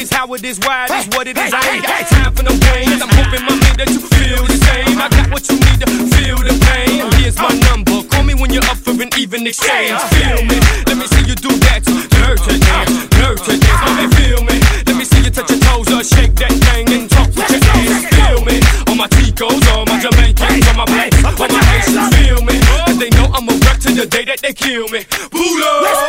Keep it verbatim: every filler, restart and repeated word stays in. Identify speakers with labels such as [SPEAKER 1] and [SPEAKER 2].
[SPEAKER 1] is how it is, why it is, what it is. I ain't got time for no games. I'm hoping, mommy, that you feel the same. I got what you need to feel the pain. Here's my number. Call me when you're up for an even exchange. Feel me? Let me see you do that. Nerve to dance, nerve to dance. Mommy, feel me? Let me see you touch your toes or shake that thing and talk with your hands. Feel me? All my Ticos, all my Jamaicans, all my blacks, all my Haitians. Feel me? Cause they know I'm a wreck to the day that they kill me. Boo love.